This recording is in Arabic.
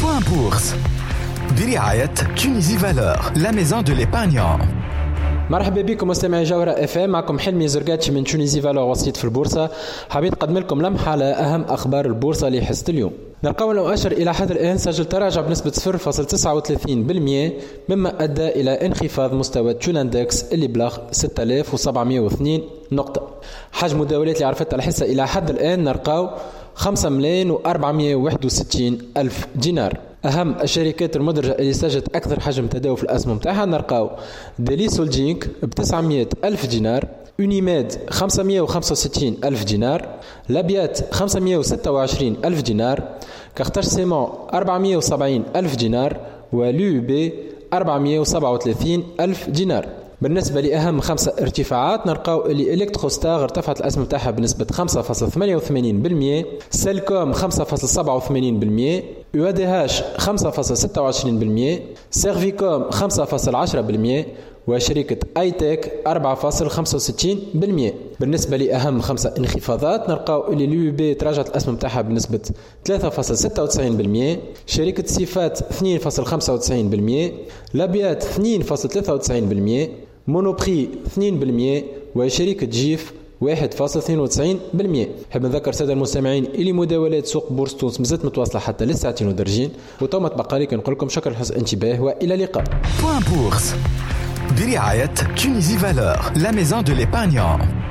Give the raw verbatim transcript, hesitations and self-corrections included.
بوان بورس برعاية تونيزي فالور لا ميزون دو ليبارنيون. مرحبا بكم مستمعي جوهرة اف ام، معكم حلمي زرقاتشي من تونيزي فالور وسيط في البورصة. حبيت نقدم لكم لمحة على أهم أخبار البورصة لحصة اليوم. نلقاو المؤشر إلى حد الآن سجل تراجع بنسبة صفر فاصلة تسعة وثلاثين بالمئة، مما أدى إلى انخفاض مستوى تشولاندكس اللي بلغ ستة آلاف وسبعمئة واثنين نقطة. حجم مداولات اللي عرفتها الحصة إلى حد الآن نلقاو خمسة ملايين وأربعمئة وواحد وستين ألف دينار. أهم الشركات المدرجة اللي سجلت أكثر حجم تداول في الأسهم متاعها نلقاو ديلي سولجينك ب تسعمئة ألف دينار، يونيماد خمسمئة وخمسة وستين ألف دينار، لابيات خمسمئة وستة وعشرين ألف دينار، كارتاج سيمون أربعمئة وسبعين ألف دينار، وليو بي أربعمئة وسبعة وثلاثين ألف دينار. بالنسبة لأهم خمسة ارتفاعات نلقاو اللي إلكتروستار ارتفعت الأسهم تاعها بنسبة خمسة فاصلة ثمانية وثمانين بالمئة، سيلكوم خمسة فاصلة سبعة وثمانين بالمئة، يو إيه دي إتش خمسة فاصلة ستة وعشرين بالمئة، سيرفيكوم خمسة فاصلة عشرة بالمئة، وشركة اي تك أربعة فاصلة خمسة وستين بالمئة. بالنسبة لأهم خمسة انخفاضات نلقاو اللي اليو بي تراجعت الأسهم تاعها بنسبة ثلاثة فاصلة ستة وتسعين بالمئة، شركة سيفات اثنين فاصلة خمسة وتسعين بالمئة، لابيات اثنين فاصلة ثلاثة وتسعين بالمئة، مونوبري اثنين بالمئة، وشركة جيف واحد فاصلة اثنين وتسعين بالمئة. حاب نذكر سادة المستمعين اللي مداولات سوق بورصة تونس مازالت متواصلة حتى للساعتين ودرجين، وتوما تبقى لي نقول لكم شكرا لحسن الانتباه والى اللقاء. بوان بورس برعاية تونيزي فالور لا ميزون دو ليبارنيون.